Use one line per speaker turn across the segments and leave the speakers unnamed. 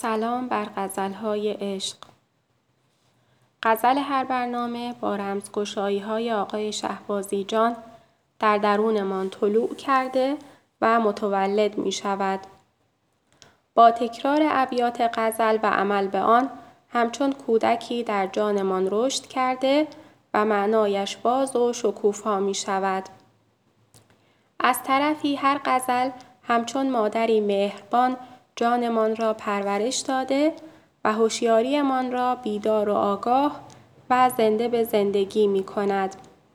سلام بر غزل‌های عشق. غزل هر برنامه با رمزگشایی‌های آقای شهبازی جان در درونمان طلوع کرده و متولد می شود. با تکرار ابیات غزل و عمل به آن همچون کودکی در جانمان رشد کرده و معنایش باز و شکوفا می شود. از طرفی هر غزل همچون مادری مهربان جانمان را پرورش داده و هوشیاریمان را بیدار و آگاه و زنده به زندگی می کند.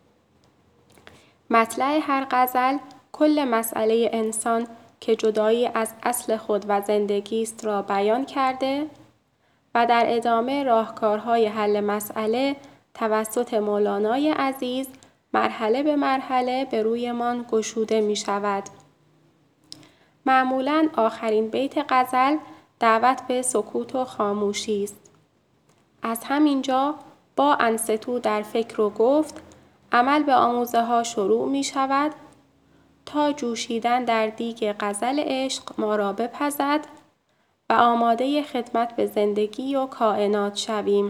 مطلع هر غزل کل مسئله انسان که جدایی از اصل خود و زندگی است را بیان کرده و در ادامه راهکارهای حل مسئله توسط مولانای عزیز مرحله به مرحله به رویمان گشوده می شود. معمولاً آخرین بیت غزل دعوت به سکوت و خاموشی است. از همینجا با انصتو در فکر و گفت عمل به آموزه ها شروع می شود تا جوشیدن در دیگ غزل عشق ما را بپزد و آماده خدمت به زندگی و کائنات شویم.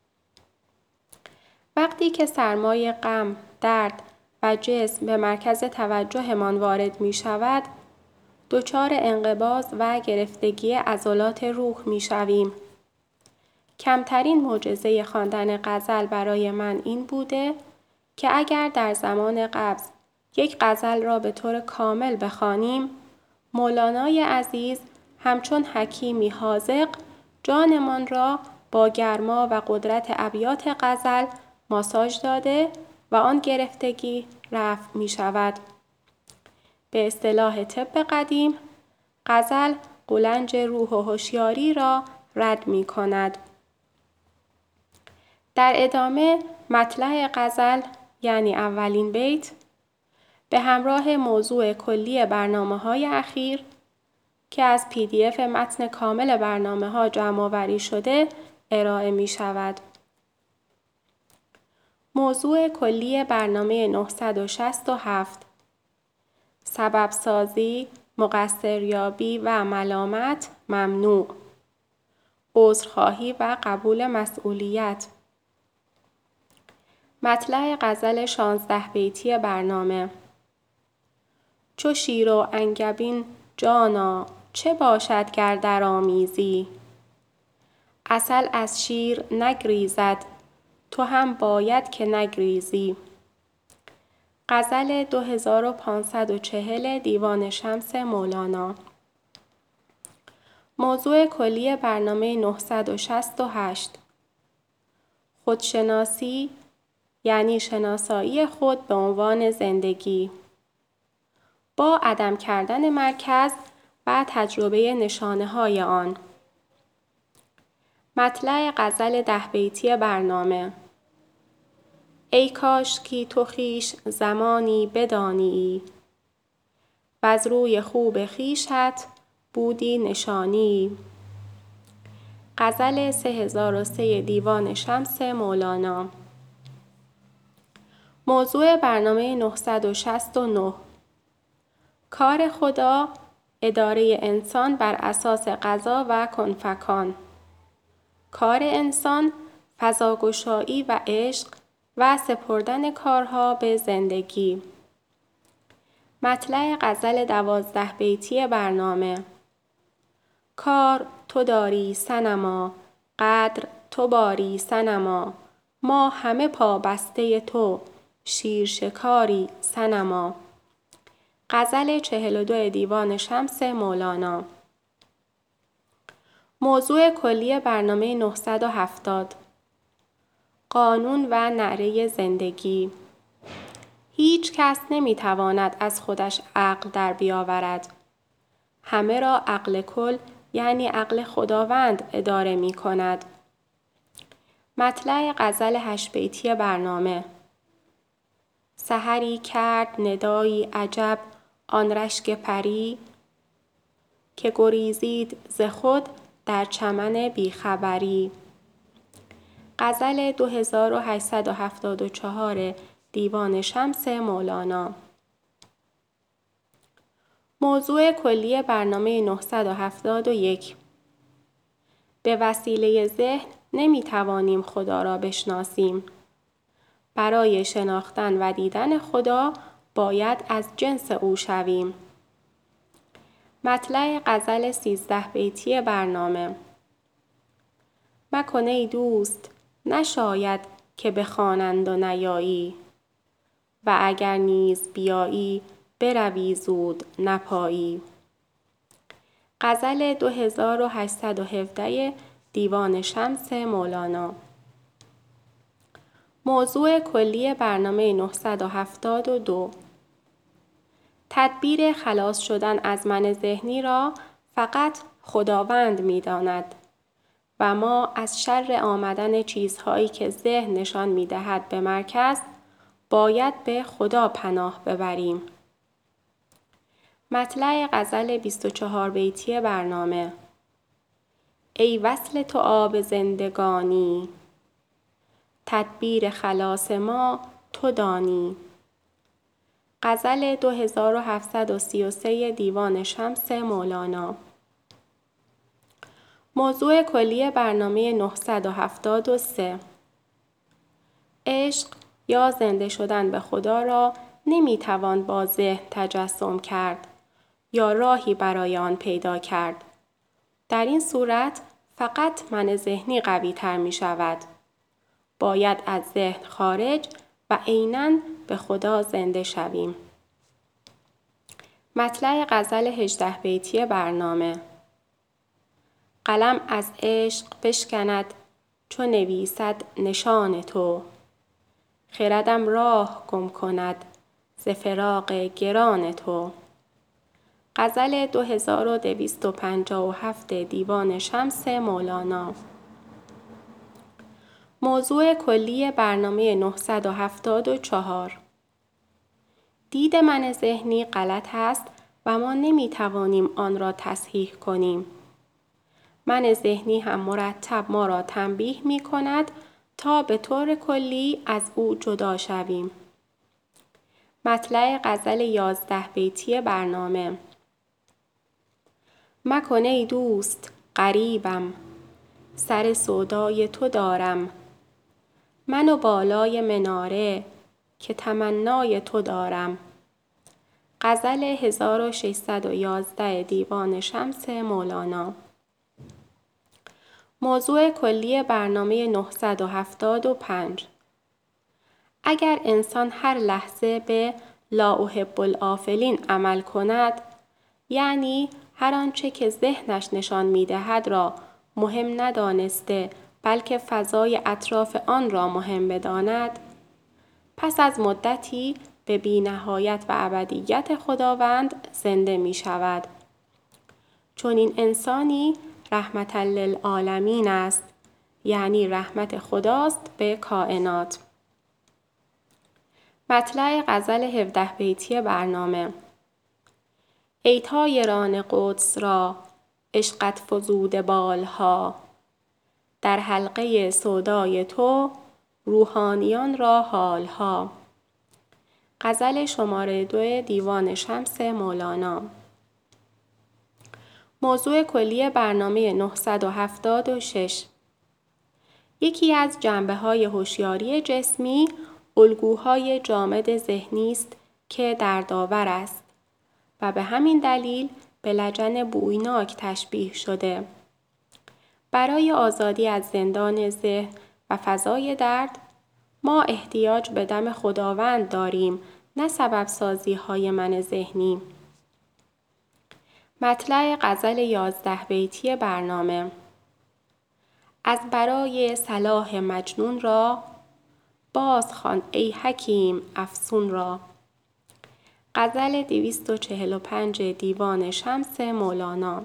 وقتی که سرمای غم، درد و جسم به مرکز توجهمان وارد می شود، دچار انقباض و گرفتگی عضلات روح می شویم. کمترین معجزه خواندن غزل برای من این بوده که اگر در زمان قبض یک غزل را به طور کامل بخوانیم، مولانای عزیز همچون حکیمی حاذق جانمان را با گرما و قدرت ابیات غزل ماساژ داده و آن گرفتگی رفع می شود. به اصطلاح طب قدیم، غزل قولنج روح و هوشیاری را رد می کند. در ادامه مطلع غزل یعنی اولین بیت به همراه موضوع کلی برنامه‌های اخیر که از PDF متن کامل برنامه‌ها جمع‌آوری شده ارائه می شود. موضوع کلی برنامه 967 سبب سازی، مقصریابی و ملامت ممنوع، عذرخواهی و قبول مسئولیت. مطلع غزل 16 بیتی برنامه: چو شیر و انگبین جانا چه باشد گر درآمیزی، عسل از شیر نگریزد تو هم باید که نگریزی. غزل 2540 دیوان شمس مولانا. موضوع کلی برنامه 968 خودشناسی یعنی شناسایی خود به عنوان زندگی با عدم کردن مرکز و تجربه نشانه‌های آن. مطلع غزل 10 بیتی برنامه: ای کاشکی تو خویش زمانی بدانیی، وز روی خوب خویشت بودی نشانیی. غزل 3003 دیوان شمس مولانا. موضوع برنامه 969 کار خدا، اداره انسان بر اساس قضا و کنفکان. کار انسان، فضاگشایی و عشق و سپردن کارها به زندگی. مطلع غزل 12 بیتی برنامه: کار تو داری صنما، قدر تو باری صنما، ما همه پابسته تو، شیر شکاری صنما. غزل 42 دیوان شمس مولانا. موضوع کلی برنامه 970 قانون و نعره زندگی. هیچ کس نمیتواند از خودش عقل در بیاورد. همه را عقل کل یعنی عقل خداوند اداره می کند. مطلع غزل 8 بیتی برنامه: سحری کرد ندایی عجب آن رشک پری، که گریزید ز خود در چمن بیخبری. غزل 2874 دیوان شمس مولانا. موضوع کلی برنامه 971 به وسیله ذهن نمیتوانیم خدا را بشناسیم. برای شناختن و دیدن خدا باید از جنس او شویم. مطلع غزل 13 بیتی برنامه. مکن ای دوست نشاید که بخوانند و نیایی، و اگر نیز بیایی بروی زود نپایی. غزل 2817 دیوان شمس مولانا. موضوع کلی برنامه 972. تدبیر خلاص شدن از من ذهنی را فقط خداوند می‌داند و ما از شر آمدن چیزهایی که ذهن نشان می‌دهد به مرکز باید به خدا پناه ببریم. مطلع غزل 24 بیتی برنامه. ای وصل تو آب زندگانی، تدبیر خلاص ما تو دانی. غزل 2733 دیوان شمس مولانا. موضوع کلی برنامه 973. عشق یا زنده شدن به خدا را نمیتوان با ذهن تجسم کرد یا راهی برای آن پیدا کرد. در این صورت فقط من ذهنی قوی تر می شود. باید از ذهن خارج و عیناً به خدا زنده شویم. مطلع غزل 18 بیتی برنامه. قلم از عشق بشکند چو نویسد نشان تو، خردم راه گم کند ز فراق گران تو. غزل 2257 دیوان شمس مولانا. موضوع کلی برنامه 974. دید من ذهنی غلط است و ما نمیتوانیم آن را تصحیح کنیم. من ذهنی هم مرتب ما را تنبیه می کند تا به طور کلی از او جدا شویم. مطلع غزل 11 بیتی برنامه. مکن ای دوست غریبم، سر سودای تو دارم، من و بالای مناره که تمنای تو دارم. غزل 1611 دیوان شمس مولانا. موضوع کلی برنامه 975. اگر انسان هر لحظه به لا احب الآفلین عمل کند، یعنی هر آنچه که ذهنش نشان می‌دهد را مهم ندانسته بلکه فضای اطراف آن را مهم بداند، پس از مدتی به بی‌نهایت و ابدیت خداوند زنده می شود. چون این انسانی رحمة للعالمین است، یعنی رحمت خداست به کائنات. مطلع غزل 17 بیتی برنامه. ای طایران قدس را عشقت فزوده بالها، در حلقه سودای تو روحانیان را حالها. غزل شماره 2 دیوان شمس مولانا. موضوع کلی برنامه 976. یکی از جنبه‌های هوشیاری جسمی الگوهای جامد ذهنی است که دردآور است و به همین دلیل به لجن بویناک تشبیه شده. برای آزادی از زندان ذهن و فضای درد ما احتیاج به دم خداوند داریم، نه سبب سازی های من ذهنی. مطلع غزل 11 بیتی برنامه. از برای صلاح مجنون را بازخوان ای حکیم افسون را. غزل 245 دیوان شمس مولانا.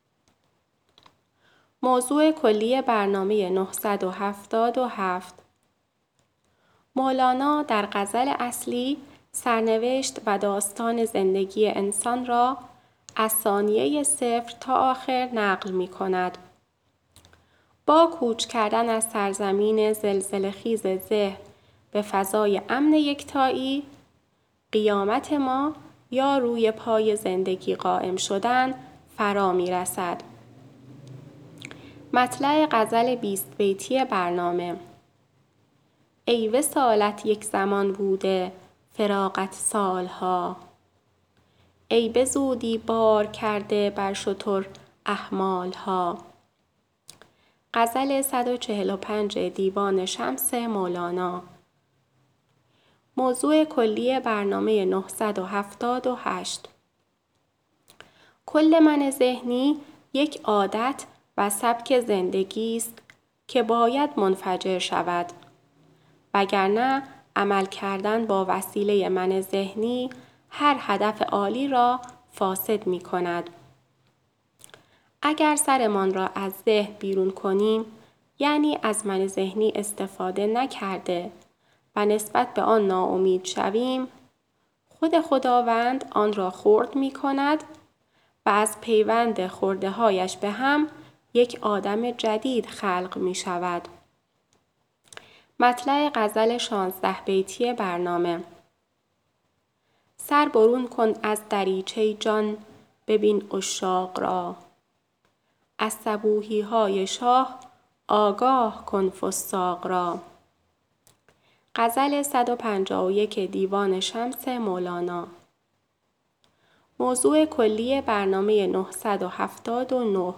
موضوع کلی برنامه 977. مولانا در غزل اصلی سرنوشت و داستان زندگی انسان را از ثانیه 0 تا آخر نقل می کند. با کوچ کردن از سرزمین زلزله‌خیز ذهن به فضای امن یکتایی، قیامت ما یا روی پای زندگی قائم شدن فرا می رسد. مطلع غزل 20 بیتی برنامه. ای وصالت یک زمان بوده، فراقت سالها. ای به زودی بار کرده بر شتر احمالها. غزل 145 دیوان شمس مولانا. موضوع کلی برنامه 978. کل من ذهنی یک عادت و سبک زندگی است که باید منفجر شود، وگرنه عمل کردن با وسیله من ذهنی هر هدف عالی را فاسد می کند. اگر سرمان را از ذهن بیرون کنیم، یعنی از من ذهنی استفاده نکرده و نسبت به آن ناامید شویم، خود خداوند آن را خرد می کند و از پیوند خرده هایش به هم یک آدم جدید خلق می شود. مطلع غزل 16 بیتی برنامه. سر برون کن از دریچه جان، ببین عشاق را. از صبوحی های شاه آگاه کن فساق را. غزل 151 دیوان شمس مولانا. موضوع کلی برنامه 979.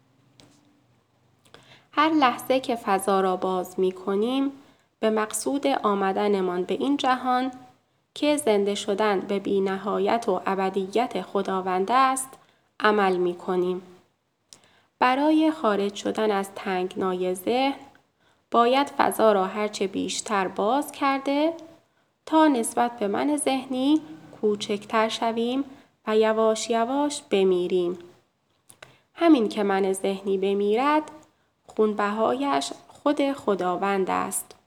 هر لحظه که فضا را باز می کنیم به مقصود آمدنمان به این جهان که زنده شدن به بی‌نهایت و ابدیت خداوند است عمل می کنیم. برای خارج شدن از تنگنای ذهن باید فضا را هرچه بیشتر باز کرده تا نسبت به من ذهنی کوچکتر شویم و یواش یواش بمیریم. همین که من ذهنی بمیرد، خونبهایش خود خداوند است.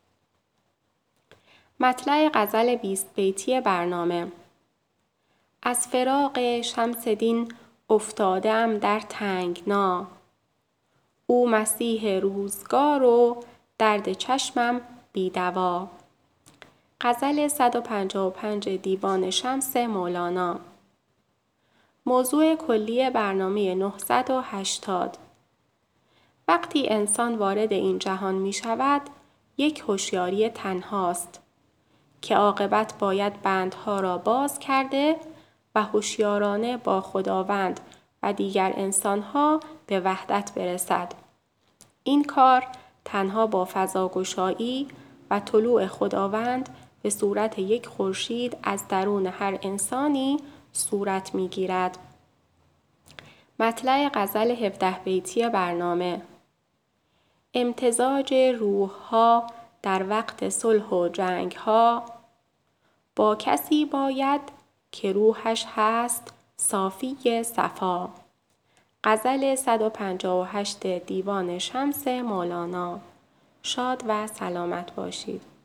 مطلع غزل 20 بیتی برنامه. از فراق شمس دین افتاده‌ام در تنگنا. او مسیح روزگار و درد چشمم بی‌دوا. غزل 155 دیوان شمس مولانا. موضوع کلی برنامه 980. وقتی انسان وارد این جهان می شود، یک هوشیاری تنهاست که عاقبت باید بندها را باز کرده و هوشیارانه با خداوند و دیگر انسانها به وحدت برسد. این کار تنها با فضاگشایی و طلوع خداوند به صورت یک خورشید از درون هر انسانی صورت می گیرد. مطلع غزل 17 بیتی برنامه. امتزاج روح‌ها در وقت صلح و جنگ‌ها با کسی باید که روحش هست صافی صفا. غزل 158 دیوان شمس مولانا. شاد و سلامت باشید.